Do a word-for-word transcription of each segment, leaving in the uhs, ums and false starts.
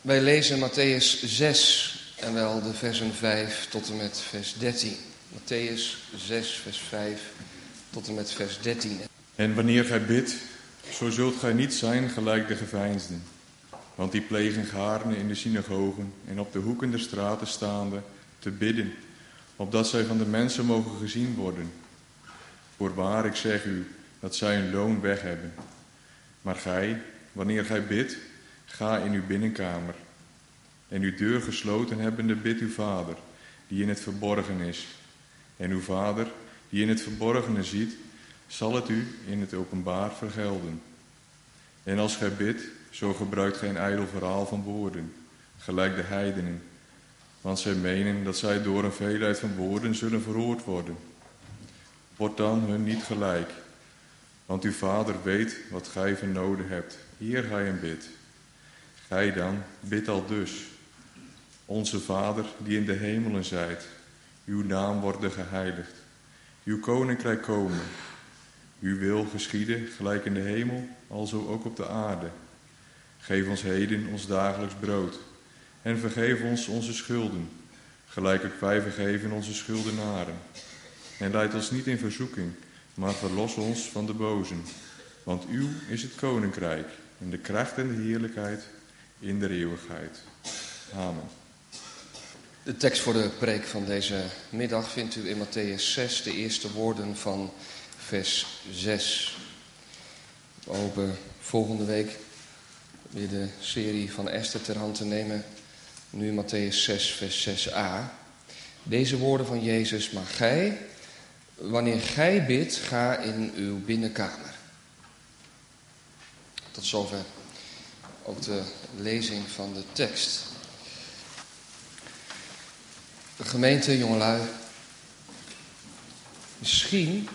Wij lezen Mattheüs zes en wel de versen vijf tot en met vers dertien. Mattheüs zes, vers vijf tot en met vers dertien. En wanneer gij bidt, zo zult gij niet zijn gelijk de geveinsden. Want die plegen gaarne in de synagogen en op de hoeken der straten staande te bidden, opdat zij van de mensen mogen gezien worden. Voorwaar, ik zeg u, dat zij hun loon weg hebben. Maar gij, wanneer gij bidt, ga in uw binnenkamer. En uw deur gesloten hebbende, bid uw Vader, die in het verborgen is. En uw Vader, die in het verborgene ziet, zal het u in het openbaar vergelden. En als gij bidt, zo gebruikt geen ijdel verhaal van woorden, gelijk de heidenen. Want zij menen dat zij door een veelheid van woorden zullen verhoord worden. Word dan hun niet gelijk, want uw Vader weet wat gij vernoden hebt, eer gij hem bidt. Gij dan, bid al dus. Onze Vader, die in de hemelen zijt, uw naam worden geheiligd. Uw koninkrijk komen. Uw wil geschieden, gelijk in de hemel, alzo ook op de aarde. Geef ons heden ons dagelijks brood. En vergeef ons onze schulden, gelijk ook wij vergeven onze schuldenaren. En leid ons niet in verzoeking, maar verlos ons van de bozen. Want uw is het koninkrijk, en de kracht en de heerlijkheid in de eeuwigheid. Amen. De tekst voor de preek van deze middag vindt u in Mattheüs zes, de eerste woorden van vers zes. We hopen volgende week weer de serie van Esther ter hand te nemen. Nu Mattheüs zes, vers zes a. Deze woorden van Jezus, maar gij, wanneer gij bidt, ga in uw binnenkamer. Tot zover ook de lezing van de tekst. De gemeente, jongelui, misschien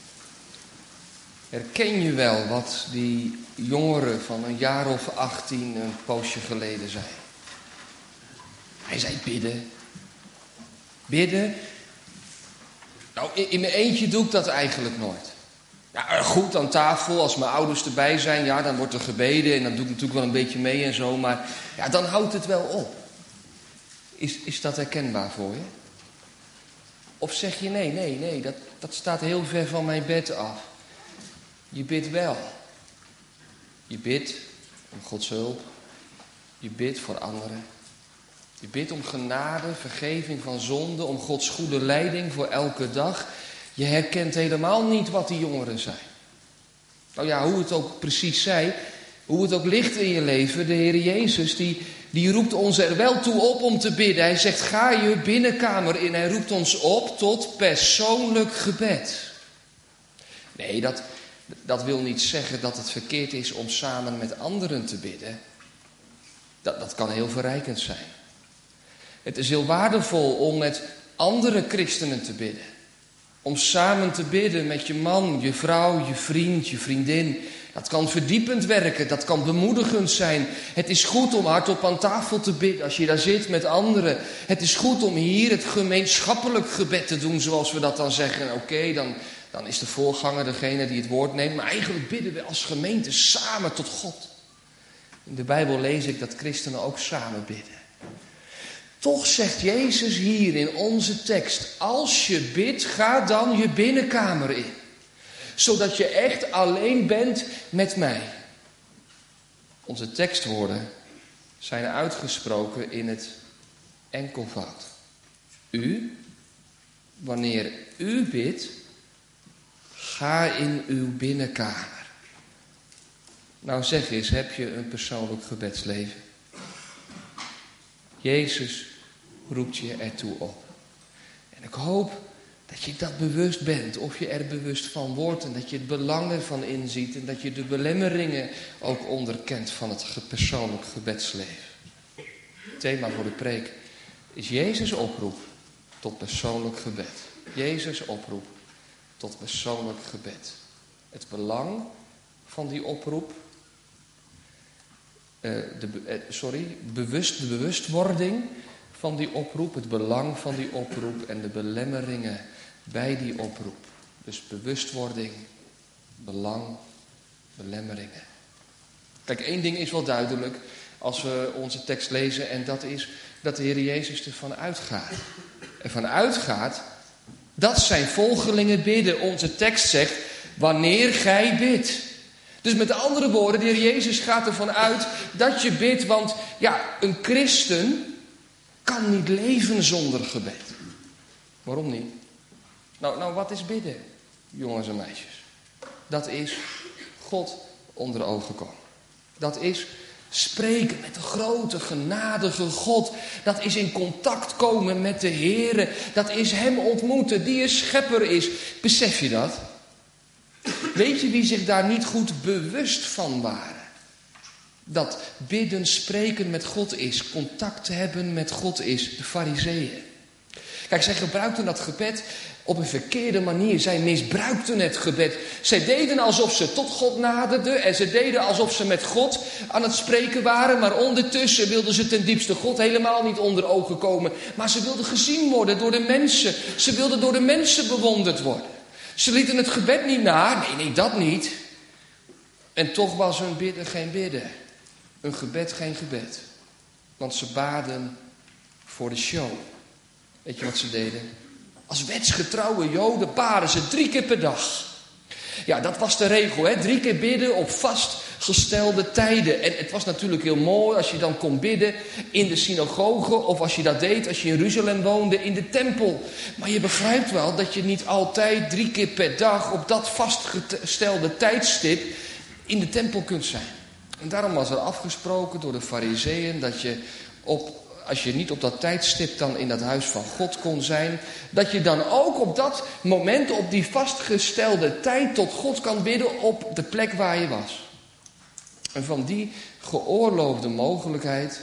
herken je wel wat die jongeren van een jaar of achttien een poosje geleden zei. Hij zei bidden. Bidden. Nou, in, in mijn eentje doe ik dat eigenlijk nooit. Ja, goed, aan tafel, als mijn ouders erbij zijn, ja, dan wordt er gebeden en dan doe ik natuurlijk wel een beetje mee en zo, maar ja, dan houdt het wel op. Is, is dat herkenbaar voor je? Of zeg je nee, nee, nee, dat, dat staat heel ver van mijn bed af. Je bidt wel. Je bidt om Gods hulp. Je bidt voor anderen. Je bidt om genade, vergeving van zonde, om Gods goede leiding voor elke dag. Je herkent helemaal niet wat die jongeren zijn. Nou ja, hoe het ook precies zij, hoe het ook ligt in je leven, de Heer Jezus, die, die roept ons er wel toe op om te bidden. Hij zegt, ga je binnenkamer in. Hij roept ons op tot persoonlijk gebed. Nee, dat, dat wil niet zeggen dat het verkeerd is om samen met anderen te bidden. Dat, dat kan heel verrijkend zijn. Het is heel waardevol om met andere christenen te bidden. Om samen te bidden met je man, je vrouw, je vriend, je vriendin. Dat kan verdiepend werken, dat kan bemoedigend zijn. Het is goed om hardop aan tafel te bidden als je daar zit met anderen. Het is goed om hier het gemeenschappelijk gebed te doen, zoals we dat dan zeggen. Oké, okay, dan, dan is de voorganger degene die het woord neemt. Maar eigenlijk bidden we als gemeente samen tot God. In de Bijbel lees ik dat christenen ook samen bidden. Toch zegt Jezus hier in onze tekst, als je bidt, ga dan je binnenkamer in. Zodat je echt alleen bent met mij. Onze tekstwoorden zijn uitgesproken in het enkelvoud. U, wanneer u bidt, ga in uw binnenkamer. Nou zeg eens, heb je een persoonlijk gebedsleven? Jezus roept je ertoe op. En ik hoop dat je dat bewust bent, of je er bewust van wordt en dat je het belang ervan inziet en dat je de belemmeringen ook onderkent van het persoonlijk gebedsleven. Het thema voor de preek is Jezus' oproep tot persoonlijk gebed. Jezus' oproep tot persoonlijk gebed. Het belang van die oproep, uh, de, uh, sorry, bewust, de bewustwording van die oproep, het belang van die oproep en de belemmeringen bij die oproep. Dus bewustwording, belang, belemmeringen. Kijk, één ding is wel duidelijk. als we onze tekst lezen. En dat is dat de Heer Jezus ervan uitgaat. Ervan uitgaat dat zijn volgelingen bidden. Onze tekst zegt, wanneer gij bidt. Dus met andere woorden, de Heer Jezus gaat ervan uit dat je bidt. Want ja, een christen kan niet leven zonder gebed. Waarom niet? Nou, nou, wat is bidden, jongens en meisjes? Dat is God onder de ogen komen. Dat is spreken met de grote, genadige God. Dat is in contact komen met de Heere. Dat is Hem ontmoeten, die een schepper is. Besef je dat? Weet je wie zich daar niet goed bewust van waren? Dat bidden, spreken met God is. Contact hebben met God is. De Farizeeën. Kijk, zij gebruikten dat gebed op een verkeerde manier. Zij misbruikten het gebed. Zij deden alsof ze tot God naderden. En ze deden alsof ze met God aan het spreken waren. Maar ondertussen wilden ze ten diepste God helemaal niet onder ogen komen. Maar ze wilden gezien worden door de mensen. Ze wilden door de mensen bewonderd worden. Ze lieten het gebed niet na. Nee, nee, dat niet. En toch was hun bidden geen bidden. Een gebed geen gebed. Want ze baden voor de show. Weet je wat ze deden? Als wetsgetrouwe Joden baden ze drie keer per dag. Ja, dat was de regel, hè? Drie keer bidden op vastgestelde tijden. En het was natuurlijk heel mooi als je dan kon bidden in de synagoge. Of als je dat deed als je in Jeruzalem woonde, in de tempel. Maar je begrijpt wel dat je niet altijd drie keer per dag op dat vastgestelde tijdstip in de tempel kunt zijn. En daarom was er afgesproken door de Farizeeën dat je op... Als je niet op dat tijdstip dan in dat huis van God kon zijn, dat je dan ook op dat moment, op die vastgestelde tijd tot God kan bidden op de plek waar je was. En van die geoorloofde mogelijkheid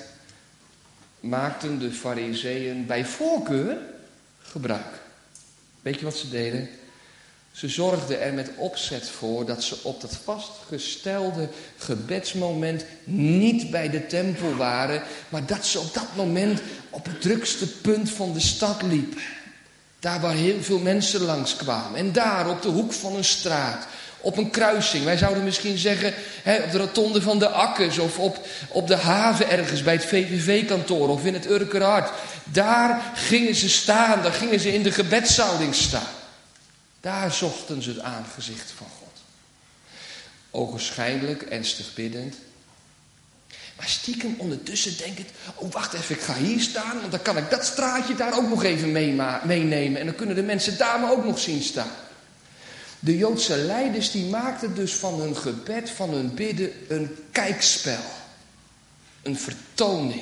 maakten de Farizeeën bij voorkeur gebruik. Weet je wat ze deden? Ze zorgden er met opzet voor dat ze op dat vastgestelde gebedsmoment niet bij de tempel waren, maar dat ze op dat moment op het drukste punt van de stad liepen. Daar waar heel veel mensen langskwamen. En daar op de hoek van een straat, op een kruising. Wij zouden misschien zeggen hè, op de rotonde van de Akkers of op, op de haven ergens bij het V V V-kantoor of in het Urkerhart. Daar gingen ze staan, daar gingen ze in de gebedshouding staan. Daar zochten ze het aangezicht van God. Ogenschijnlijk, ernstig biddend. Maar stiekem ondertussen denkend, oh wacht even, ik ga hier staan, want dan kan ik dat straatje daar ook nog even meenemen. En dan kunnen de mensen daar me ook nog zien staan. De Joodse leiders die maakten dus van hun gebed, van hun bidden, een kijkspel. Een vertoning.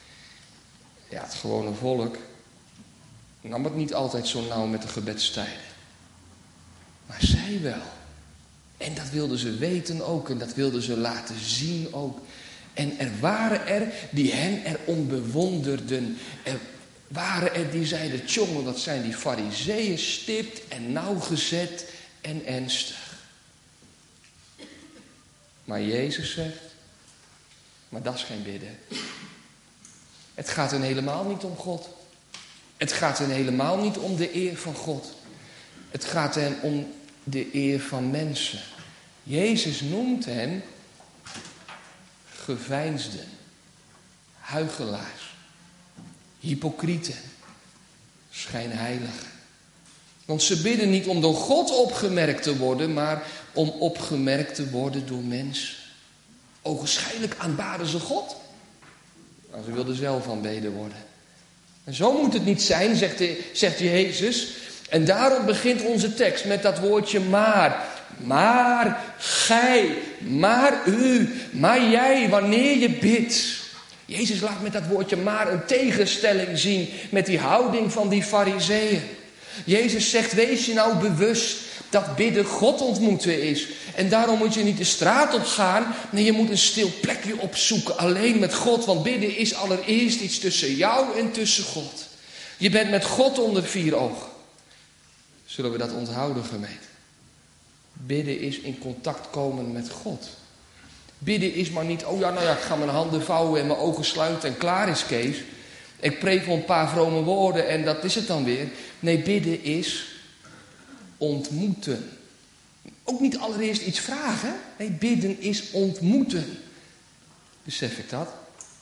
Ja, het gewone volk nam het niet altijd zo nauw met de gebedstijden. Maar zij wel. En dat wilden ze weten ook. En dat wilden ze laten zien ook. En er waren er die hen erom bewonderden. Er waren er die zeiden, tjonge, wat zijn die Farizeeën stipt en nauwgezet en ernstig. Maar Jezus zegt, maar dat is geen bidden. Het gaat hen helemaal niet om God. Het gaat hen helemaal niet om de eer van God. Het gaat hen om de eer van mensen. Jezus noemt hen geveinsden, huichelaars, hypocrieten, schijnheiligen. Want ze bidden niet om door God opgemerkt te worden, maar om opgemerkt te worden door mensen. Ogenschijnlijk aanbaden ze God, maar ze wilden zelf aanbeden worden. En zo moet het niet zijn, zegt, de, zegt Jezus. En daarom begint onze tekst met dat woordje maar. Maar gij, maar u, maar jij, wanneer je bidt. Jezus laat met dat woordje maar een tegenstelling zien met die houding van die Farizeeën. Jezus zegt, wees je nou bewust dat bidden God ontmoeten is. En daarom moet je niet de straat op gaan. Nee, je moet een stil plekje opzoeken, alleen met God. Want bidden is allereerst iets tussen jou en tussen God. Je bent met God onder vier ogen. Zullen we dat onthouden, gemeente? Bidden is in contact komen met God. Bidden is maar niet, oh ja, nou ja, ik ga mijn handen vouwen en mijn ogen sluiten en klaar is Kees. Ik preek wel een paar vrome woorden en dat is het dan weer. Nee, bidden is ontmoeten. Ook niet allereerst iets vragen. Nee, bidden is ontmoeten. Besef ik dat?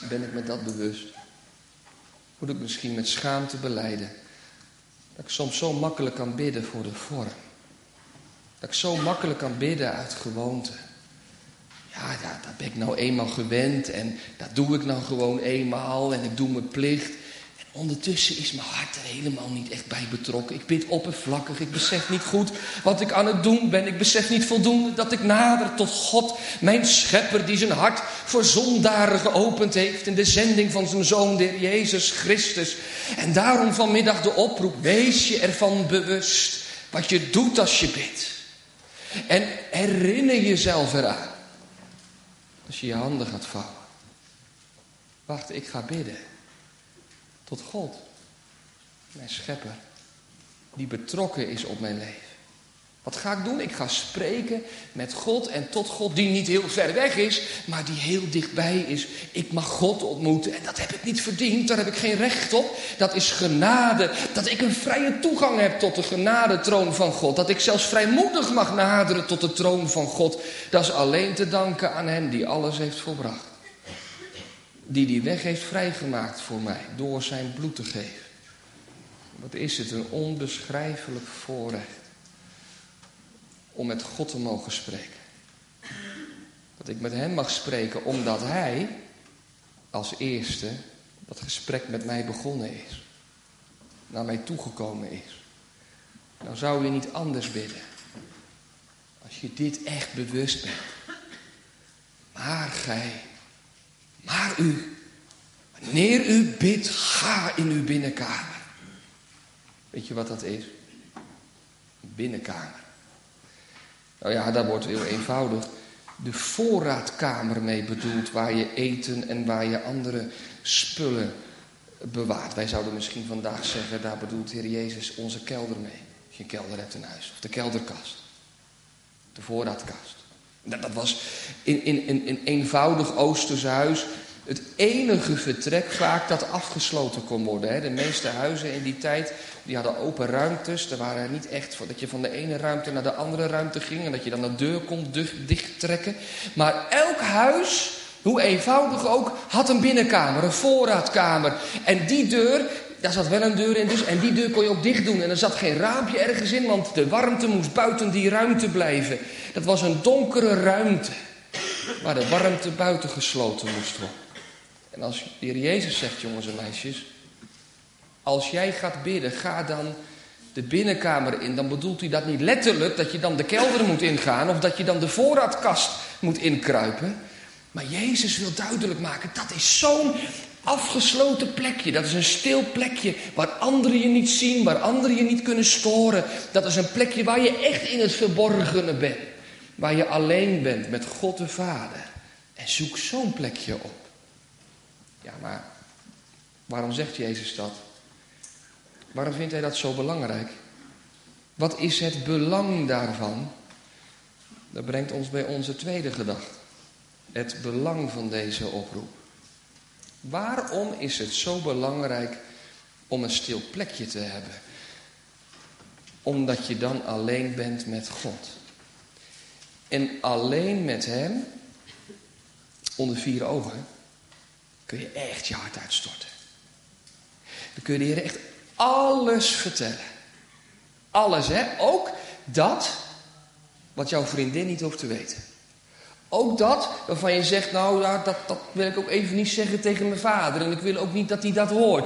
Ben ik me dat bewust? Moet ik misschien met schaamte belijden dat ik soms zo makkelijk kan bidden voor de vorm. Dat ik zo makkelijk kan bidden uit gewoonte. Ja, ja, dat ben ik nou eenmaal gewend en dat doe ik nou gewoon eenmaal en ik doe mijn plicht. En ondertussen is mijn hart er helemaal niet echt bij betrokken. Ik bid oppervlakkig, ik besef niet goed wat ik aan het doen ben. Ik besef niet voldoende dat ik nader tot God, mijn schepper, die zijn hart voor zondaren geopend heeft in de zending van zijn Zoon, de Heer Jezus Christus. En daarom vanmiddag de oproep, wees je ervan bewust wat je doet als je bidt. En herinner jezelf eraan. Als je je handen gaat vouwen. Wacht, ik ga bidden. Tot God. Mijn schepper. Die betrokken is op mijn leven. Wat ga ik doen? Ik ga spreken met God en tot God die niet heel ver weg is, maar die heel dichtbij is. Ik mag God ontmoeten en dat heb ik niet verdiend, daar heb ik geen recht op. Dat is genade, dat ik een vrije toegang heb tot de genadetroon van God. Dat ik zelfs vrijmoedig mag naderen tot de troon van God. Dat is alleen te danken aan Hem die alles heeft volbracht. Die die weg heeft vrijgemaakt voor mij door zijn bloed te geven. Wat is het een onbeschrijfelijk voorrecht om met God te mogen spreken. Dat ik met Hem mag spreken omdat Hij als eerste dat gesprek met mij begonnen is. Naar mij toegekomen is. Nou zou je niet anders bidden. Als je dit echt bewust bent. Maar gij, maar u, wanneer u bidt, ga in uw binnenkamer. Weet je wat dat is? Een binnenkamer. Nou ja, daar wordt heel eenvoudig de voorraadkamer mee bedoeld, waar je eten en waar je andere spullen bewaart. Wij zouden misschien vandaag zeggen, daar bedoelt de Heer Jezus onze kelder mee. Als je een kelder hebt in huis, of de kelderkast. De voorraadkast. Dat, dat was in, in, in een eenvoudig Oosters huis het enige vertrek vaak dat afgesloten kon worden. De meeste huizen in die tijd, die hadden open ruimtes. Er waren niet echt dat je van de ene ruimte naar de andere ruimte ging en dat je dan de deur kon dichttrekken. Maar elk huis, hoe eenvoudig ook, had een binnenkamer, een voorraadkamer. En die deur, daar zat wel een deur in dus, en die deur kon je ook dicht doen. En er zat geen raampje ergens in, want de warmte moest buiten die ruimte blijven. Dat was een donkere ruimte, waar de warmte buiten gesloten moest worden. En als de Heer Jezus zegt, jongens en meisjes, als jij gaat bidden, ga dan de binnenkamer in. Dan bedoelt hij dat niet letterlijk, dat je dan de kelder moet ingaan of dat je dan de voorraadkast moet inkruipen. Maar Jezus wil duidelijk maken, dat is zo'n afgesloten plekje. Dat is een stil plekje waar anderen je niet zien, waar anderen je niet kunnen storen. Dat is een plekje waar je echt in het verborgene bent. Waar je alleen bent met God de Vader. En zoek zo'n plekje op. Ja, maar waarom zegt Jezus dat? Waarom vindt hij dat zo belangrijk? Wat is het belang daarvan? Dat brengt ons bij onze tweede gedachte. Het belang van deze oproep. Waarom is het zo belangrijk om een stil plekje te hebben? Omdat je dan alleen bent met God. En alleen met Hem, onder vier ogen, kun je echt je hart uitstorten. Dan kun je de Heer echt alles vertellen. Alles, hè? Ook dat wat jouw vriendin niet hoeft te weten. Ook dat waarvan je zegt, nou, dat, dat wil ik ook even niet zeggen tegen mijn vader. En ik wil ook niet dat hij dat hoort.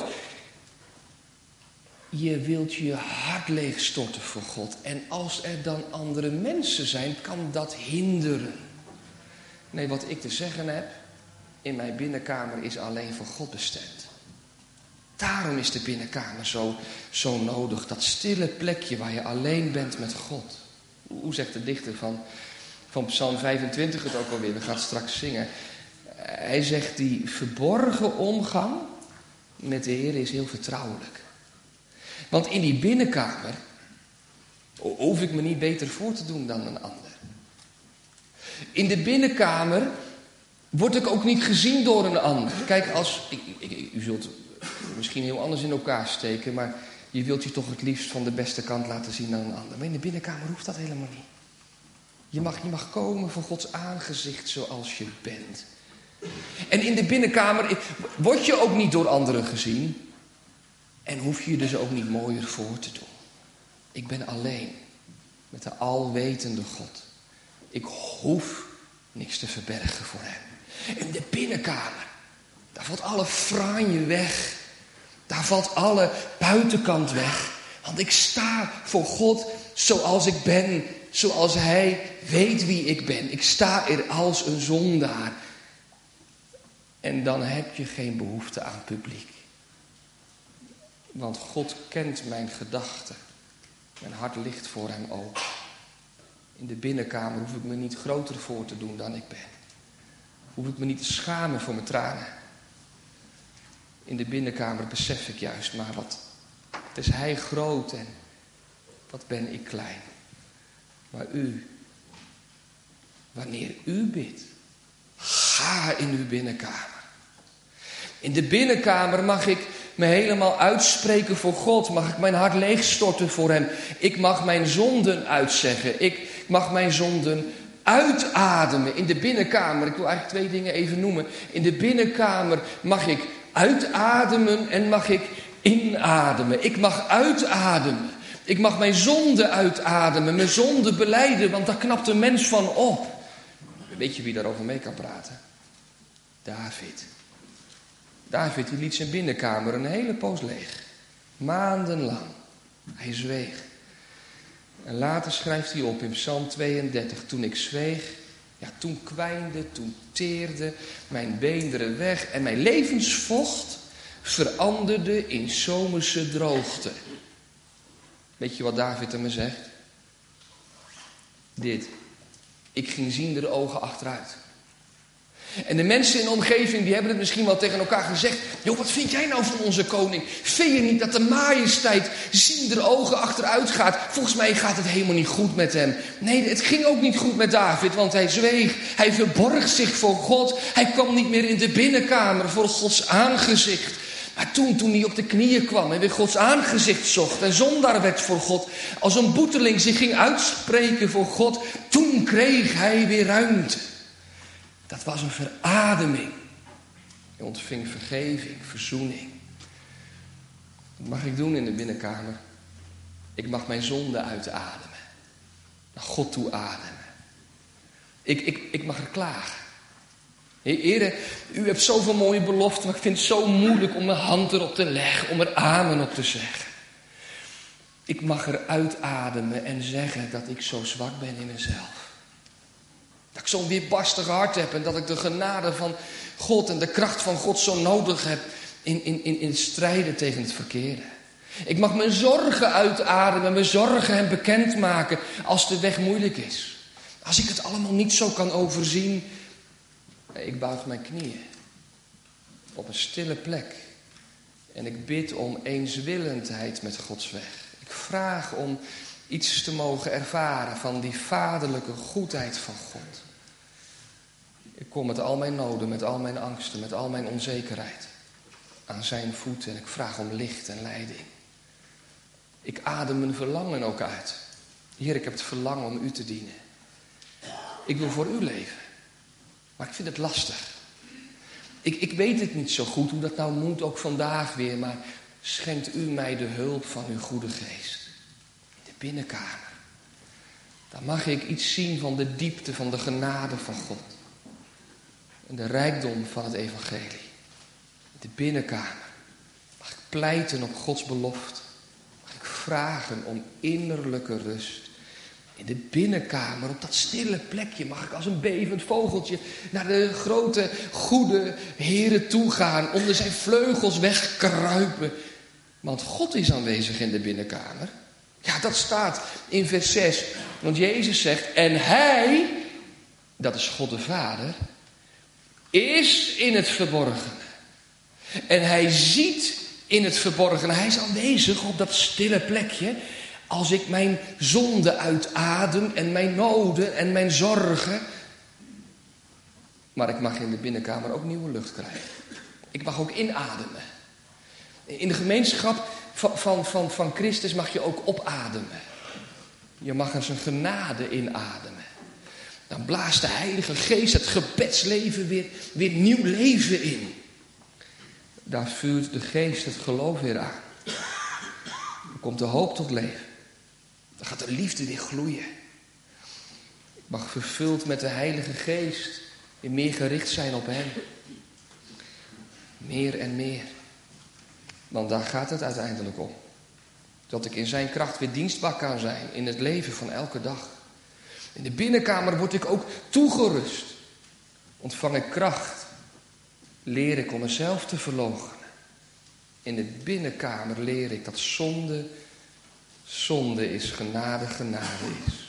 Je wilt je hart leegstorten voor God. En als er dan andere mensen zijn, kan dat hinderen. Nee, wat ik te zeggen heb in mijn binnenkamer is alleen voor God bestemd. Daarom is de binnenkamer zo, zo nodig. Dat stille plekje waar je alleen bent met God. Hoe zegt de dichter van, van Psalm vijfentwintig het ook alweer? We gaan het straks zingen. Hij zegt, die verborgen omgang met de Heer is heel vertrouwelijk. Want in die binnenkamer hoef ik me niet beter voor te doen dan een ander. In de binnenkamer word ik ook niet gezien door een ander. Kijk, als ik, ik, u zult misschien heel anders in elkaar steken, maar je wilt je toch het liefst van de beste kant laten zien dan een ander. Maar in de binnenkamer hoeft dat helemaal niet. Je mag, je mag komen voor Gods aangezicht zoals je bent. En in de binnenkamer word je ook niet door anderen gezien. En hoef je je dus ook niet mooier voor te doen. Ik ben alleen met de alwetende God. Ik hoef niks te verbergen voor hem. In de binnenkamer, daar valt alle franje weg. Daar valt alle buitenkant weg. Want ik sta voor God zoals ik ben. Zoals hij weet wie ik ben. Ik sta er als een zondaar. En dan heb je geen behoefte aan publiek. Want God kent mijn gedachten. Mijn hart ligt voor hem open. In de binnenkamer hoef ik me niet groter voor te doen dan ik ben. Hoef ik me niet te schamen voor mijn tranen. In de binnenkamer besef ik juist maar wat. Het is hij groot en wat ben ik klein. Maar u, wanneer u bidt, ga in uw binnenkamer. In de binnenkamer mag ik me helemaal uitspreken voor God. Mag ik mijn hart leegstorten voor hem. Ik mag mijn zonden uitzeggen. Ik mag mijn zonden uitademen. In de binnenkamer, ik wil eigenlijk twee dingen even noemen. In de binnenkamer mag ik uitademen en mag ik inademen. Ik mag uitademen. Ik mag mijn zonde uitademen, mijn zonde belijden, want daar knapt een mens van op. Weet je wie daarover mee kan praten? David. David die liet zijn binnenkamer een hele poos leeg. Maandenlang. Hij zweeg. En later schrijft hij op in Psalm tweeëndertig. Toen ik zweeg, ja, toen kwijnde, toen teerde mijn beenderen weg. En mijn levensvocht veranderde in zomerse droogte. Weet je wat David er me zegt? Dit. Ik ging zien de ogen achteruit. En de mensen in de omgeving die hebben het misschien wel tegen elkaar gezegd. Joh, wat vind jij nou van onze koning? Vind je niet dat de majesteit ziende ogen achteruit gaat? Volgens mij gaat het helemaal niet goed met hem. Nee, het ging ook niet goed met David, want hij zweeg. Hij verborg zich voor God. Hij kwam niet meer in de binnenkamer voor Gods aangezicht. Maar toen, toen hij op de knieën kwam en weer Gods aangezicht zocht en zondaar werd voor God, als een boeteling zich ging uitspreken voor God, toen kreeg hij weer ruimte. Dat was een verademing. Hij ontving vergeving, verzoening. Wat mag ik doen in de binnenkamer? Ik mag mijn zonde uitademen. Naar God toe ademen. Ik, ik, ik mag er klagen. Heren, u hebt zoveel mooie beloften, maar ik vind het zo moeilijk om mijn hand erop te leggen, om er amen op te zeggen. Ik mag er uitademen en zeggen dat ik zo zwak ben in mezelf. Dat ik zo'n weerbarstig hart heb en dat ik de genade van God en de kracht van God zo nodig heb in, in, in, in het strijden tegen het verkeerde. Ik mag mijn zorgen uitademen, mijn zorgen hem bekendmaken als de weg moeilijk is. Als ik het allemaal niet zo kan overzien, ik buig mijn knieën op een stille plek en ik bid om eenswillendheid met Gods weg. Ik vraag om iets te mogen ervaren van die vaderlijke goedheid van God. Ik kom met al mijn noden, met al mijn angsten, met al mijn onzekerheid aan zijn voeten en ik vraag om licht en leiding. Ik adem mijn verlangen ook uit. Heer, ik heb het verlangen om u te dienen. Ik wil voor u leven, maar ik vind het lastig. Ik, ik weet het niet zo goed hoe dat nou moet, ook vandaag weer, maar schenkt u mij de hulp van uw goede geest. In de binnenkamer. Dan mag ik iets zien van de diepte van de genade van God. En de rijkdom van het evangelie. In de binnenkamer mag ik pleiten op Gods belofte. Mag ik vragen om innerlijke rust. In de binnenkamer, op dat stille plekje, mag ik als een bevend vogeltje naar de grote, goede Heere toe gaan. Onder zijn vleugels wegkruipen. Want God is aanwezig in de binnenkamer. Ja, dat staat in vers zes. Want Jezus zegt, en hij, dat is God de Vader, is in het verborgene. En hij ziet in het verborgene. Hij is aanwezig op dat stille plekje. Als ik mijn zonde uitadem en mijn noden en mijn zorgen. Maar ik mag in de binnenkamer ook nieuwe lucht krijgen. Ik mag ook inademen. In de gemeenschap van, van, van, van Christus mag je ook opademen. Je mag er zijn genade inademen. Dan blaast de Heilige Geest het gebedsleven weer, weer nieuw leven in. Daar vuurt de Geest het geloof weer aan. Dan komt de hoop tot leven. Dan gaat de liefde weer gloeien. Ik mag vervuld met de Heilige Geest weer meer gericht zijn op Hem. Meer en meer. Want daar gaat het uiteindelijk om. Dat ik in zijn kracht weer dienstbaar kan zijn in het leven van elke dag. In de binnenkamer word ik ook toegerust. Ontvang ik kracht. Leer ik om mezelf te verloochenen. In de binnenkamer leer ik dat zonde, zonde is, genade, genade is.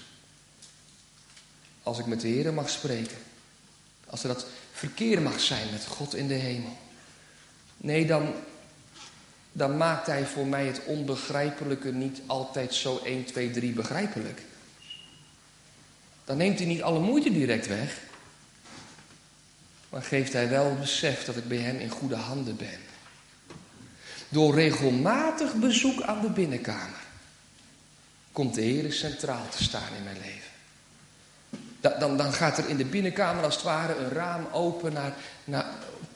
Als ik met de Heer mag spreken. Als er dat verkeer mag zijn met God in de hemel. Nee, dan, dan maakt Hij voor mij het onbegrijpelijke niet altijd zo één, twee, drie begrijpelijk. Dan neemt Hij niet alle moeite direct weg. Maar geeft Hij wel het besef dat ik bij Hem in goede handen ben. Door regelmatig bezoek aan de binnenkamer komt de Heer centraal te staan in mijn leven. Dan, dan, dan gaat er in de binnenkamer als het ware een raam open naar, naar,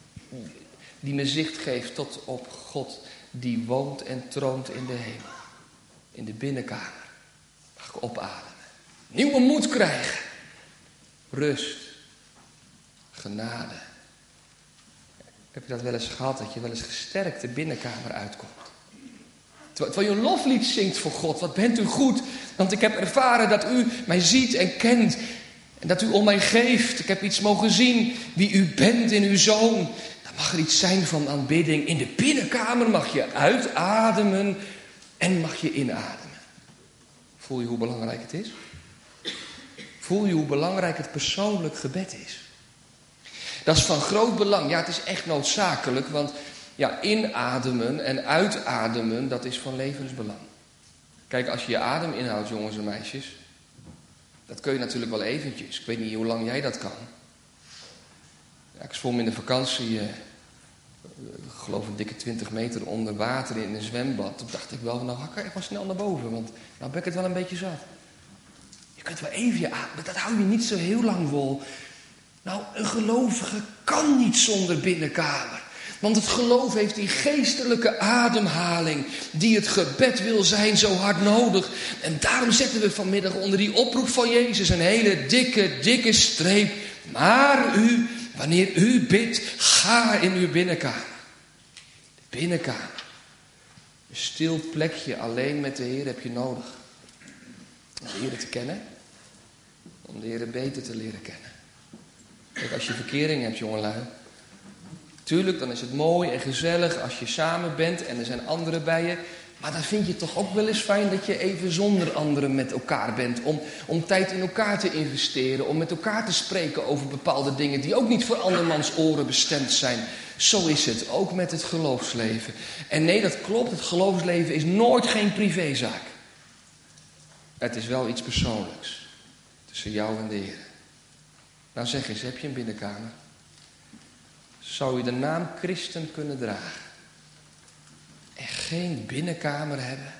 die me zicht geeft tot op God die woont en troont in de hemel. In de binnenkamer mag ik opademen. Nieuwe moed krijgen. Rust. Genade. Heb je dat wel eens gehad, dat je wel eens gesterkt de binnenkamer uitkomt? Terwijl je een loflied zingt voor God. Wat bent u goed, want ik heb ervaren dat u mij ziet en kent. En dat u om mij geeft. Ik heb iets mogen zien wie u bent in uw Zoon. Dan mag er iets zijn van aanbidding. In de binnenkamer mag je uitademen en mag je inademen. Voel je hoe belangrijk het is? Voel je hoe belangrijk het persoonlijk gebed is? Dat is van groot belang. Ja, het is echt noodzakelijk, want ja, inademen en uitademen, dat is van levensbelang. Kijk, als je je adem inhoudt, jongens en meisjes, dat kun je natuurlijk wel eventjes. Ik weet niet hoe lang jij dat kan. Ja, ik zwom in de vakantie, eh, ik geloof een dikke twintig meter onder water in een zwembad. Toen dacht ik wel, nou ga ik wel snel naar boven, want nou ben ik het wel een beetje zat. Je kunt wel even je ademen, dat hou je niet zo heel lang vol. Nou, een gelovige kan niet zonder binnenkamer. Want het geloof heeft die geestelijke ademhaling die het gebed wil zijn zo hard nodig. En daarom zetten we vanmiddag onder die oproep van Jezus een hele dikke, dikke streep. Maar u, wanneer u bidt, ga in uw binnenkamer. De binnenkamer. Een stil plekje alleen met de Heer heb je nodig. Om de Heer te kennen. Om de Heer beter te leren kennen. Kijk, als je verkering hebt, jongelui. Tuurlijk, dan is het mooi en gezellig als je samen bent en er zijn anderen bij je. Maar dan vind je het toch ook wel eens fijn dat je even zonder anderen met elkaar bent. Om, om tijd in elkaar te investeren. Om met elkaar te spreken over bepaalde dingen die ook niet voor andermans oren bestemd zijn. Zo is het, ook met het geloofsleven. En nee, dat klopt, het geloofsleven is nooit geen privézaak. Het is wel iets persoonlijks. Tussen jou en de Heer. Nou zeg eens, heb je een binnenkamer? Zou je de naam christen kunnen dragen? En geen binnenkamer hebben?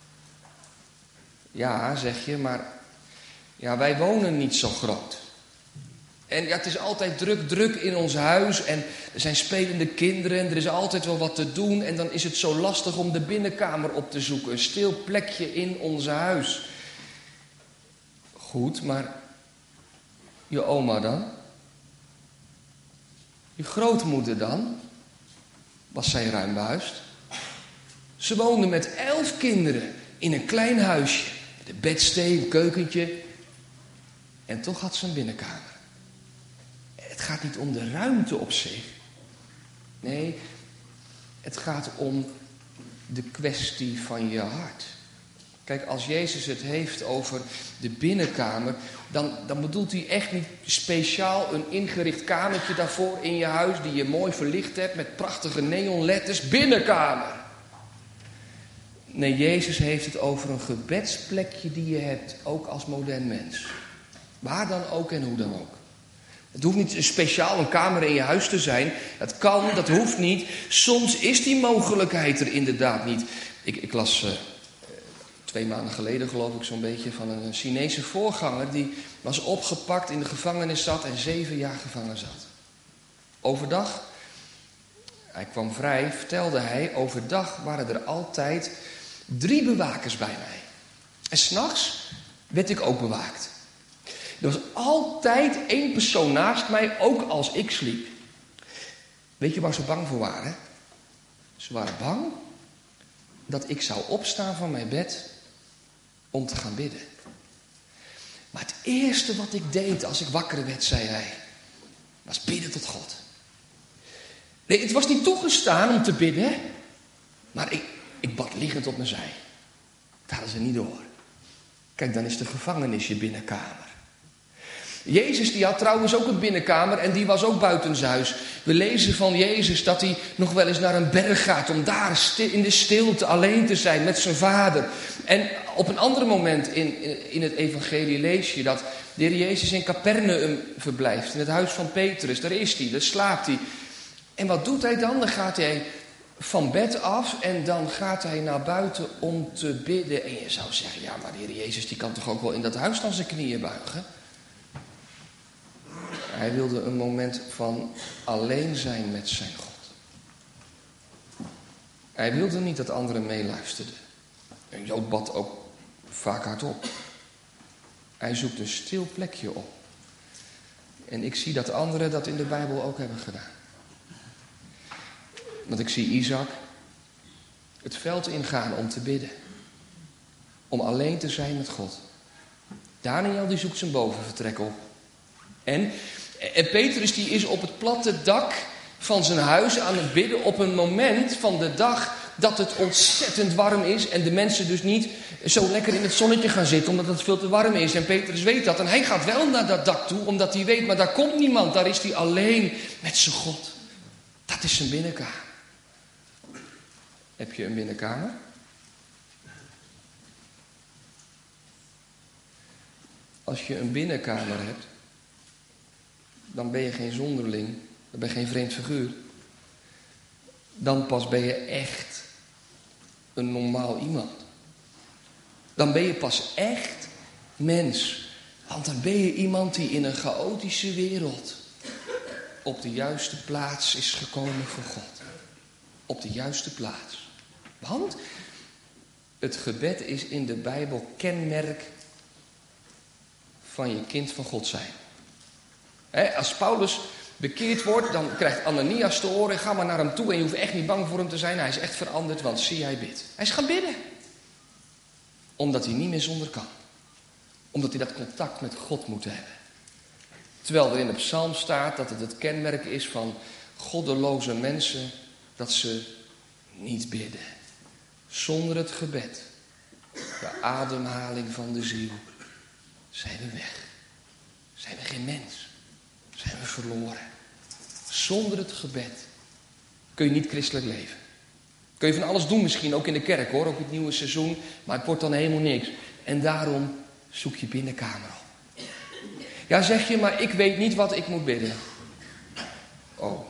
Ja, zeg je, maar ja, wij wonen niet zo groot. En ja, het is altijd druk, druk in ons huis. En er zijn spelende kinderen en er is altijd wel wat te doen. En dan is het zo lastig om de binnenkamer op te zoeken. Een stil plekje in ons huis. Goed, maar je oma dan? Je grootmoeder dan? Was zij ruim behuisd? Ze woonde met elf kinderen in een klein huisje. De bedstee, een keukentje. En toch had ze een binnenkamer. Het gaat niet om de ruimte op zich. Nee, het gaat om de kwestie van je hart. Kijk, als Jezus het heeft over de binnenkamer, dan, dan bedoelt hij echt niet speciaal een ingericht kamertje daarvoor in je huis, die je mooi verlicht hebt met prachtige neonletters. Binnenkamer. Nee, Jezus heeft het over een gebedsplekje die je hebt, ook als modern mens. Waar dan ook en hoe dan ook. Het hoeft niet speciaal een kamer in je huis te zijn. Dat kan, dat hoeft niet. Soms is die mogelijkheid er inderdaad niet. Ik, ik las... Uh, twee maanden geleden geloof ik zo'n beetje, van een Chinese voorganger die was opgepakt, in de gevangenis zat en zeven jaar gevangen zat. Overdag, hij kwam vrij, vertelde hij, overdag waren er altijd drie bewakers bij mij. En 's nachts werd ik ook bewaakt. Er was altijd één persoon naast mij, ook als ik sliep. Weet je waar ze bang voor waren? Ze waren bang dat ik zou opstaan van mijn bed om te gaan bidden. Maar het eerste wat ik deed als ik wakker werd, zei hij, was bidden tot God. Nee, het was niet toegestaan om te bidden, maar ik, ik bad liggend op mijn zij. Dat hadden ze niet door. Kijk, dan is de gevangenis je binnenkamer. Jezus die had trouwens ook een binnenkamer en die was ook buitenshuis. We lezen van Jezus dat hij nog wel eens naar een berg gaat om daar in de stilte alleen te zijn met zijn vader. En op een ander moment in, in het evangelie lees je dat de Heer Jezus in Capernaum verblijft. In het huis van Petrus, daar is hij, daar slaapt hij. En wat doet hij dan? Dan gaat hij van bed af en dan gaat hij naar buiten om te bidden. En je zou zeggen, ja maar de Heer Jezus die kan toch ook wel in dat huis dan zijn knieën buigen? Hij wilde een moment van alleen zijn met zijn God. Hij wilde niet dat anderen meeluisterden. Een Jood bad ook vaak hardop. Hij zoekt een stil plekje op. En ik zie dat anderen dat in de Bijbel ook hebben gedaan. Want ik zie Isaac het veld ingaan om te bidden. Om alleen te zijn met God. Daniel die zoekt zijn bovenvertrek op. En, en Petrus die is op het platte dak van zijn huis aan het bidden op een moment van de dag dat het ontzettend warm is. En de mensen dus niet zo lekker in het zonnetje gaan zitten omdat het veel te warm is. En Petrus weet dat en hij gaat wel naar dat dak toe omdat hij weet, maar daar komt niemand. Daar is hij alleen met zijn God. Dat is zijn binnenkamer. Heb je een binnenkamer? Als je een binnenkamer hebt, dan ben je geen zonderling, dan ben je geen vreemd figuur. Dan pas ben je echt een normaal iemand. Dan ben je pas echt mens. Want dan ben je iemand die in een chaotische wereld op de juiste plaats is gekomen voor God. Op de juiste plaats. Want het gebed is in de Bijbel kenmerk van je kind van God zijn. He, als Paulus bekeerd wordt, dan krijgt Ananias te horen, ga maar naar hem toe en je hoeft echt niet bang voor hem te zijn. Hij is echt veranderd, want zie, hij bidt. Hij is gaan bidden. Omdat hij niet meer zonder kan. Omdat hij dat contact met God moet hebben. Terwijl er in de psalm staat dat het het kenmerk is van goddeloze mensen, dat ze niet bidden. Zonder het gebed, de ademhaling van de ziel, zijn we weg. Zijn we geen mens. Zijn we verloren. Zonder het gebed kun je niet christelijk leven. Kun je van alles doen misschien, ook in de kerk hoor, ook het nieuwe seizoen, maar het wordt dan helemaal niks. En daarom zoek je binnenkamer op. Ja, zeg je, maar ik weet niet wat ik moet bidden. Oh.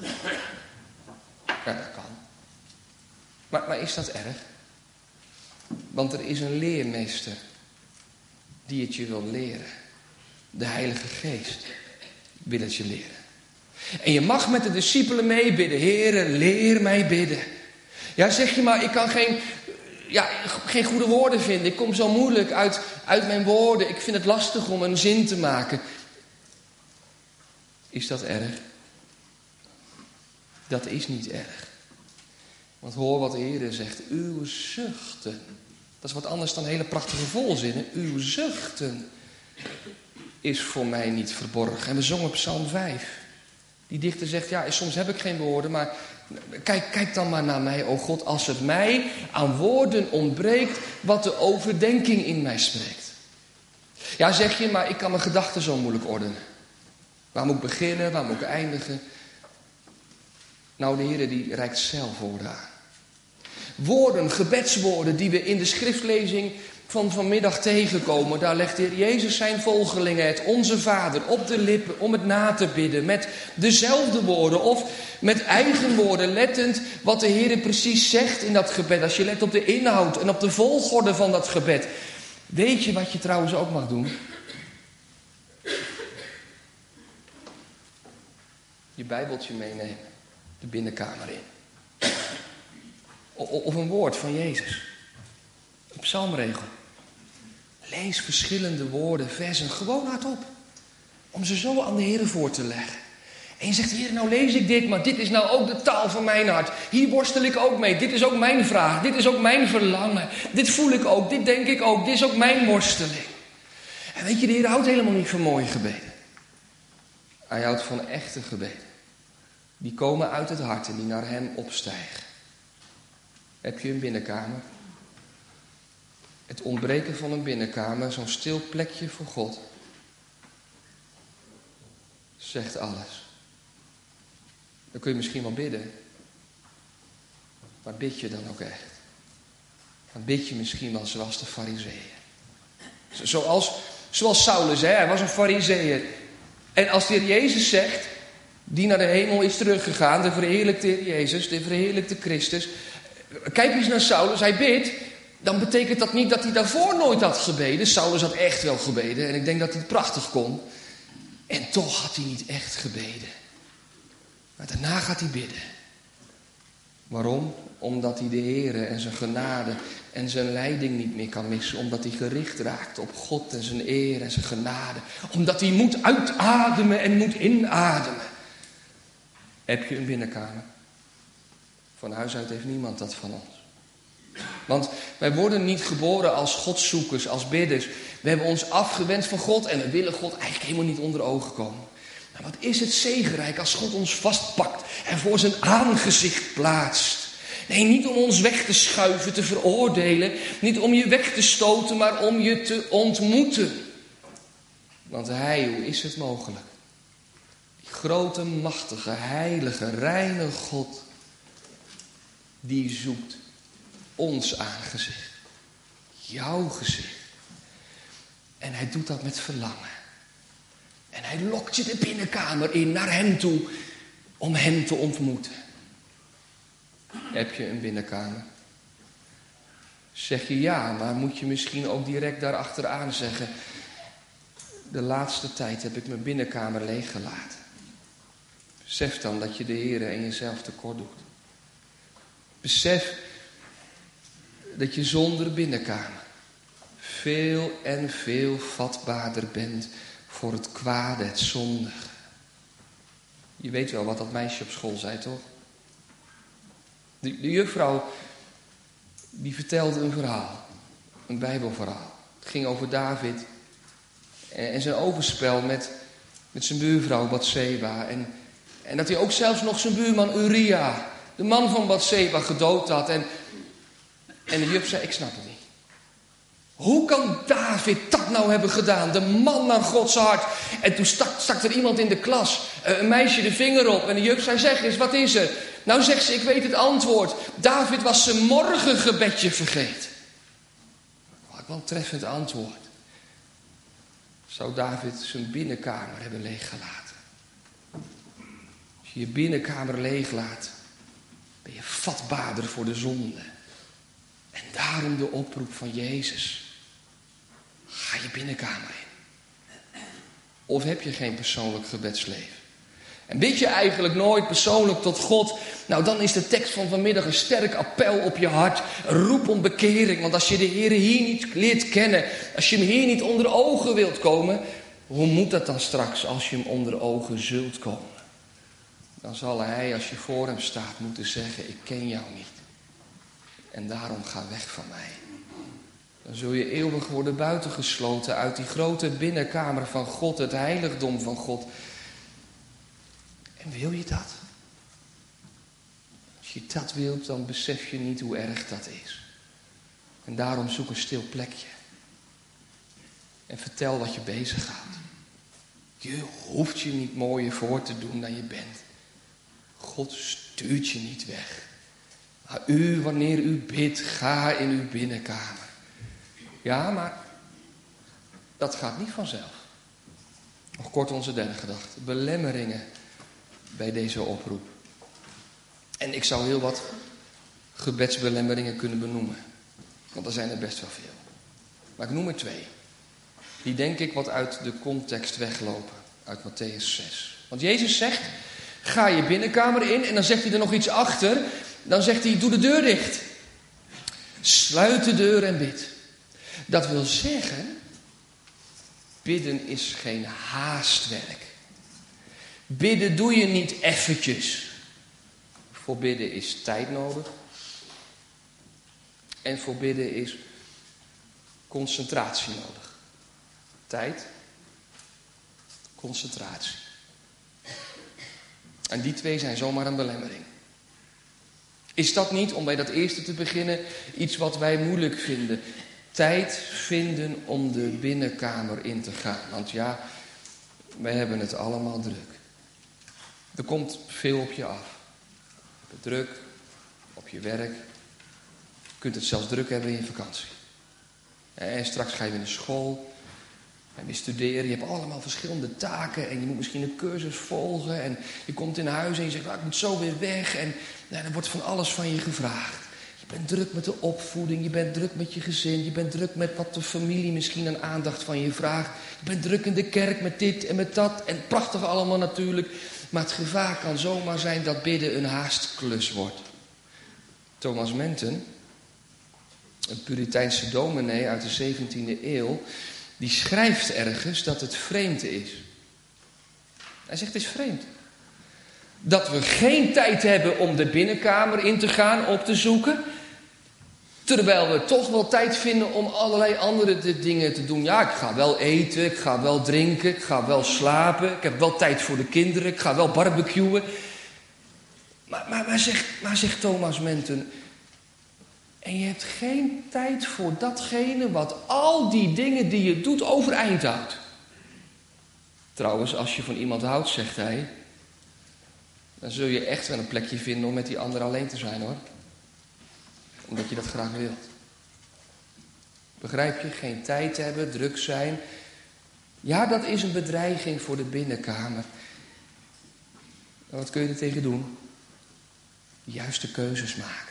Ja, dat kan. Maar, maar is dat erg? Want er is een leermeester die het je wil leren. De Heilige Geest wil het je leren. En je mag met de discipelen meebidden. Heere, leer mij bidden. Ja, zeg je maar, ik kan geen, ja, geen goede woorden vinden. Ik kom zo moeilijk uit, uit mijn woorden. Ik vind het lastig om een zin te maken. Is dat erg? Dat is niet erg. Want hoor wat eerder zegt. Uw zuchten. Dat is wat anders dan hele prachtige volzinnen. Uw zuchten is voor mij niet verborgen. En we zongen Psalm vijf. Die dichter zegt, ja, soms heb ik geen woorden, maar kijk, kijk dan maar naar mij, o God, als het mij aan woorden ontbreekt, wat de overdenking in mij spreekt. Ja, zeg je, maar ik kan mijn gedachten zo moeilijk ordenen. Waar moet ik beginnen, waar moet ik eindigen? Nou, de Heer die reikt zelf woorden aan. woorden, gebedswoorden die we in de schriftlezing van vanmiddag tegenkomen. Daar legt de Heer Jezus zijn volgelingen het Onze Vader op de lippen om het na te bidden. Met dezelfde woorden of met eigen woorden, lettend wat de Heer precies zegt in dat gebed. Als je let op de inhoud en op de volgorde van dat gebed. Weet je wat je trouwens ook mag doen? Je Bijbeltje meenemen, de binnenkamer in. Of een woord van Jezus. Een psalmregel. Lees verschillende woorden, versen, gewoon hardop. Om ze zo aan de Heer voor te leggen. En je zegt, Heer, nou lees ik dit, maar dit is nou ook de taal van mijn hart. Hier worstel ik ook mee. Dit is ook mijn vraag. Dit is ook mijn verlangen. Dit voel ik ook. Dit denk ik ook. Dit is ook mijn worsteling. En weet je, de Heer houdt helemaal niet van mooie gebeden. Hij houdt van echte gebeden. Die komen uit het hart en die naar hem opstijgen. Heb je een binnenkamer? Het ontbreken van een binnenkamer, zo'n stil plekje voor God, zegt alles. Dan kun je misschien wel bidden. Maar bid je dan ook echt? Dan bid je misschien wel zoals de Farizeeën. Zoals, zoals Saulus, hè? Hij was een Farizeeër. En als de Heer Jezus zegt, die naar de hemel is teruggegaan, de verheerlijkte Heer Jezus, de verheerlijkte Christus. Kijk eens naar Saulus, hij bidt. Dan betekent dat niet dat hij daarvoor nooit had gebeden. Saulus had echt wel gebeden en ik denk dat hij het prachtig kon. En toch had hij niet echt gebeden. Maar daarna gaat hij bidden. Waarom? Omdat hij de Heere en zijn genade en zijn leiding niet meer kan missen. Omdat hij gericht raakt op God en zijn eer en zijn genade. Omdat hij moet uitademen en moet inademen. Heb je een binnenkamer? Van huis uit heeft niemand dat van ons. Want wij worden niet geboren als godzoekers, als bidders. We hebben ons afgewend van God en we willen God eigenlijk helemaal niet onder ogen komen. Maar wat is het zegenrijk als God ons vastpakt en voor zijn aangezicht plaatst. Nee, niet om ons weg te schuiven, te veroordelen. Niet om je weg te stoten, maar om je te ontmoeten. Want hij, hoe is het mogelijk? Die grote, machtige, heilige, reine God, die zoekt ons aangezicht. Jouw gezicht. En hij doet dat met verlangen. En hij lokt je de binnenkamer in naar hem toe om hem te ontmoeten. Heb je een binnenkamer? Zeg je ja, maar moet je misschien ook direct daarachteraan zeggen: de laatste tijd heb ik mijn binnenkamer leeggelaten. Besef dan dat je de Heere en jezelf tekort doet. Besef dat je zonder binnenkamer veel en veel vatbaarder bent voor het kwade, het zondige. Je weet wel wat dat meisje op school zei, toch? De, de juffrouw, die vertelde een verhaal. Een Bijbelverhaal. Het ging over David en, en zijn overspel met, met zijn buurvrouw Batseba. En, en dat hij ook zelfs nog zijn buurman Uria, de man van Batseba, gedood had. En, en de juf zei, ik snap het niet. Hoe kan David dat nou hebben gedaan? De man naar Gods hart. En toen stak, stak er iemand in de klas, een meisje de vinger op. En de juf zei, zeg eens, wat is er? Nou zegt ze, ik weet het antwoord. David was zijn morgengebedje vergeten. Wat wel een treffend antwoord. Zou David zijn binnenkamer hebben leeggelaten? Als je je binnenkamer leeglaat, ben je vatbaarder voor de zonde. En daarom de oproep van Jezus. Ga je binnenkamer in. Of heb je geen persoonlijk gebedsleven? En bid je eigenlijk nooit persoonlijk tot God? Nou, dan is de tekst van vanmiddag een sterk appel op je hart. Een roep om bekering. Want als je de Heer hier niet leert kennen, als je hem hier niet onder ogen wilt komen, hoe moet dat dan straks als je hem onder ogen zult komen? Dan zal hij, als je voor hem staat, moeten zeggen, ik ken jou niet. En daarom ga weg van mij. Dan zul je eeuwig worden buitengesloten uit die grote binnenkamer van God, het heiligdom van God. En wil je dat? Als je dat wilt, dan besef je niet hoe erg dat is. En daarom zoek een stil plekje. En vertel wat je bezig gaat. Je hoeft je niet mooier voor te doen dan je bent. God stuurt je niet weg. Maar u, wanneer u bidt, ga in uw binnenkamer. Ja, maar dat gaat niet vanzelf. Nog kort onze derde gedachte. Belemmeringen bij deze oproep. En ik zou heel wat gebedsbelemmeringen kunnen benoemen. Want er zijn er best wel veel. Maar ik noem er twee. Die denk ik wat uit de context weglopen. Uit Mattheüs zes. Want Jezus zegt, ga je binnenkamer in. En dan zegt hij er nog iets achter. Dan zegt hij, doe de deur dicht. Sluit de deur en bid. Dat wil zeggen, bidden is geen haastwerk. Bidden doe je niet eventjes. Voor bidden is tijd nodig. En voor bidden is concentratie nodig. Tijd, concentratie. En die twee zijn zomaar een belemmering. Is dat niet, om bij dat eerste te beginnen, iets wat wij moeilijk vinden? Tijd vinden om de binnenkamer in te gaan. Want ja, wij hebben het allemaal druk. Er komt veel op je af. Druk op je werk. Je kunt het zelfs druk hebben in je vakantie. En straks ga je weer naar school. En weer studeren. Je hebt allemaal verschillende taken. En je moet misschien een cursus volgen. En je komt in huis en je zegt, nou, ik moet zo weer weg. En nou, er wordt van alles van je gevraagd. Je bent druk met de opvoeding. Je bent druk met je gezin. Je bent druk met wat de familie misschien aan aandacht van je vraagt. Je bent druk in de kerk met dit en met dat. En prachtig allemaal natuurlijk. Maar het gevaar kan zomaar zijn dat bidden een haastklus wordt. Thomas Menton, een Puriteinse dominee uit de zeventiende eeuw, die schrijft ergens dat het vreemd is. Hij zegt, het is vreemd. Dat we geen tijd hebben om de binnenkamer in te gaan, op te zoeken. Terwijl we toch wel tijd vinden om allerlei andere dingen te doen. Ja, ik ga wel eten, ik ga wel drinken, ik ga wel slapen. Ik heb wel tijd voor de kinderen, ik ga wel barbecuen. Maar, maar, maar, zegt, maar zegt Thomas Menton, en je hebt geen tijd voor datgene wat al die dingen die je doet overeind houdt. Trouwens, als je van iemand houdt, zegt hij, dan zul je echt wel een plekje vinden om met die ander alleen te zijn, hoor. Omdat je dat graag wilt. Begrijp je? Geen tijd hebben, druk zijn. Ja, dat is een bedreiging voor de binnenkamer. En wat kun je er tegen doen? De juiste keuzes maken.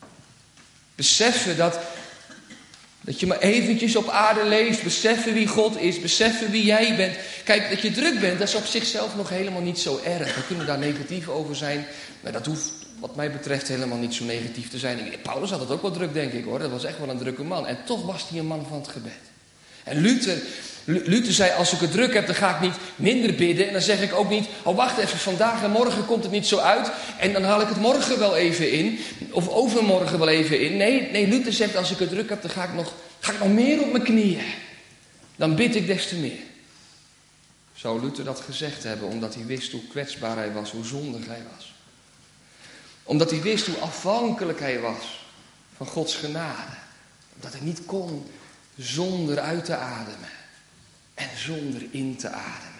Beseffen dat, dat je maar eventjes op aarde leeft. Beseffen wie God is. Beseffen wie jij bent. Kijk, dat je druk bent, dat is op zichzelf nog helemaal niet zo erg. We kunnen daar negatief over zijn. Maar dat hoeft wat mij betreft helemaal niet zo negatief te zijn. Paulus had het ook wel druk, denk ik, hoor. Dat was echt wel een drukke man. En toch was hij een man van het gebed. En Luther, Luther zei, als ik het druk heb, dan ga ik niet minder bidden. En dan zeg ik ook niet, oh wacht even, vandaag en morgen komt het niet zo uit. En dan haal ik het morgen wel even in. Of overmorgen wel even in. Nee, nee, Luther zegt, als ik het druk heb, dan ga ik nog, ga ik nog meer op mijn knieën. Dan bid ik des te meer. Zou Luther dat gezegd hebben, omdat hij wist hoe kwetsbaar hij was, hoe zondig hij was. Omdat hij wist hoe afhankelijk hij was van Gods genade. Dat hij niet kon zonder uit te ademen. En zonder in te ademen.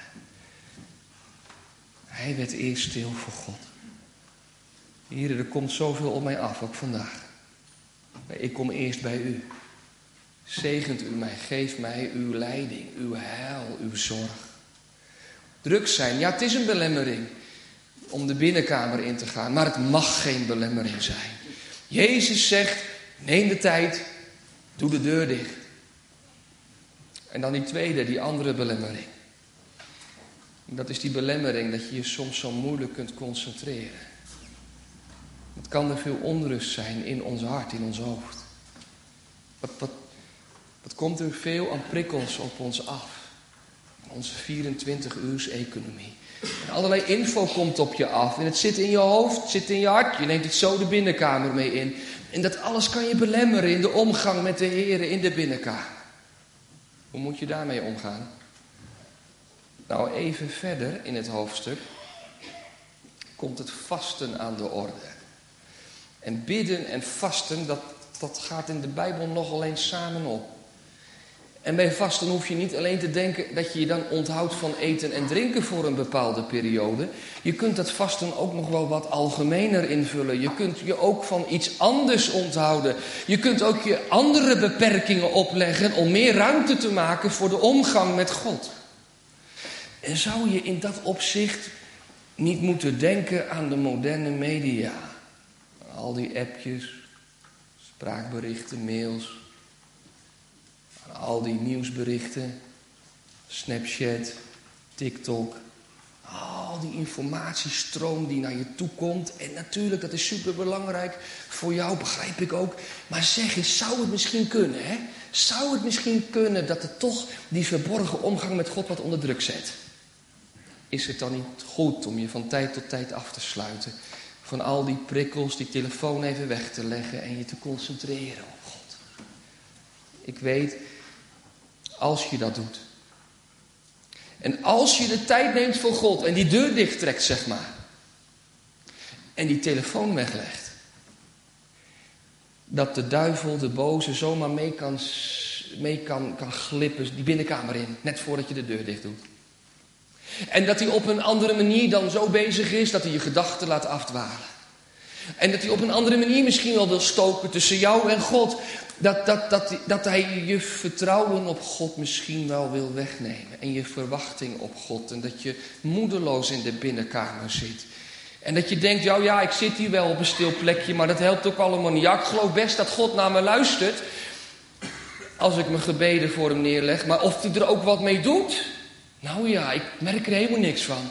Hij werd eerst stil voor God. Heer, er komt zoveel op mij af, ook vandaag. Maar ik kom eerst bij u. Zegent u mij, geef mij uw leiding, uw heil, uw zorg. Druk zijn, ja, het is een belemmering om de binnenkamer in te gaan, maar het mag geen belemmering zijn. Jezus zegt, neem de tijd, doe de deur dicht. En dan die tweede, die andere belemmering. Dat is die belemmering dat je je soms zo moeilijk kunt concentreren. Het kan er veel onrust zijn in ons hart, in ons hoofd. Wat, wat, wat komt er veel aan prikkels op ons af? Onze vierentwintig-uurs-economie. En allerlei info komt op je af. En het zit in je hoofd, het zit in je hart. Je neemt het zo de binnenkamer mee in. En dat alles kan je belemmeren in de omgang met de Heer in de binnenkamer. Hoe moet je daarmee omgaan? Nou, even verder in het hoofdstuk komt het vasten aan de orde. En bidden en vasten, dat, dat gaat in de Bijbel nogal eens samen op. En bij vasten hoef je niet alleen te denken dat je je dan onthoudt van eten en drinken voor een bepaalde periode. Je kunt dat vasten ook nog wel wat algemener invullen. Je kunt je ook van iets anders onthouden. Je kunt ook je andere beperkingen opleggen om meer ruimte te maken voor de omgang met God. En zou je in dat opzicht niet moeten denken aan de moderne media? Al die appjes, spraakberichten, mails, al die nieuwsberichten, Snapchat, TikTok, al die informatiestroom die naar je toe komt. En natuurlijk, dat is superbelangrijk voor jou, begrijp ik ook. Maar zeg eens, zou het misschien kunnen, hè? Zou het misschien kunnen dat het toch die verborgen omgang met God wat onder druk zet? Is het dan niet goed om je van tijd tot tijd af te sluiten? Van al die prikkels, die telefoon even weg te leggen en je te concentreren op God. Ik weet, als je dat doet. En als je de tijd neemt voor God en die deur dicht trekt, zeg maar. En die telefoon weglegt. Dat de duivel, de boze, zomaar mee kan, mee kan, kan glippen die binnenkamer in. Net voordat je de deur dicht doet. En dat hij op een andere manier dan zo bezig is dat hij je gedachten laat afdwalen. En dat hij op een andere manier misschien wel wil stoken tussen jou en God. Dat, dat, dat, dat hij je vertrouwen op God misschien wel wil wegnemen. En je verwachting op God. En dat je moedeloos in de binnenkamer zit. En dat je denkt, ja, ja, ik zit hier wel op een stil plekje, maar dat helpt ook allemaal niet. Ja, ik geloof best dat God naar me luistert. Als ik mijn gebeden voor hem neerleg. Maar of hij er ook wat mee doet? Nou ja, ik merk er helemaal niks van.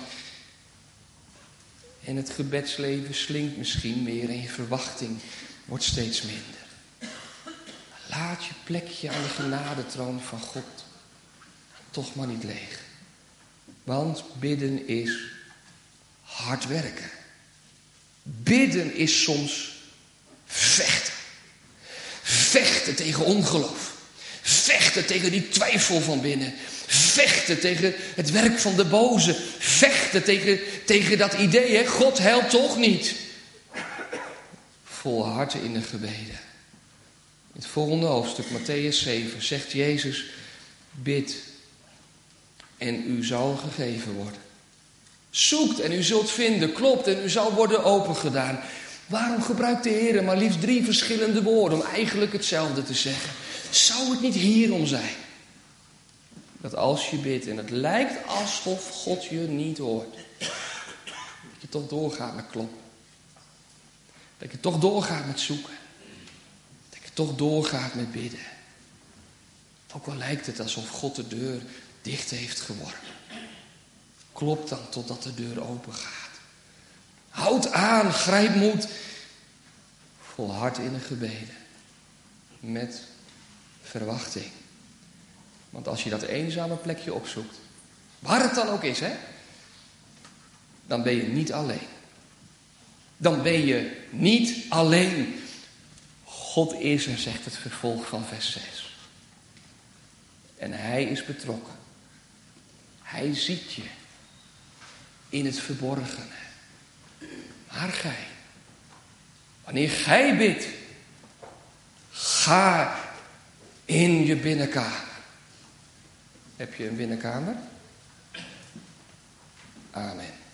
En het gebedsleven slinkt misschien meer en je verwachting wordt steeds minder. Laat je plekje aan de genadetroon van God toch maar niet leeg. Want bidden is hard werken. Bidden is soms vechten. Vechten tegen ongeloof. Vechten tegen die twijfel van binnen. Vechten tegen het werk van de boze. Vechten tegen, tegen dat idee, hè? God helpt toch niet. Volharden in de gebeden. In het volgende hoofdstuk, Mattheüs zeven, zegt Jezus, bid en u zal gegeven worden. Zoekt en u zult vinden, klopt en u zal worden opengedaan. Waarom gebruikt de Heer maar liefst drie verschillende woorden om eigenlijk hetzelfde te zeggen? Zou het niet hierom zijn? Dat als je bidt en het lijkt alsof God je niet hoort, dat je toch doorgaat met kloppen. Dat je toch doorgaat met zoeken. Dat je toch doorgaat met bidden. Ook al lijkt het alsof God de deur dicht heeft geworpen. Klop dan totdat de deur open gaat. Houd aan, grijp moed. Volhard in de gebeden. Met verwachting. Want als je dat eenzame plekje opzoekt, waar het dan ook is, hè, dan ben je niet alleen. Dan ben je niet alleen. God is er, zegt het vervolg van vers zes. En hij is betrokken. Hij ziet je in het verborgene. Maar gij, wanneer gij bidt, ga in je binnenkamer. Heb je een binnenkamer? Amen.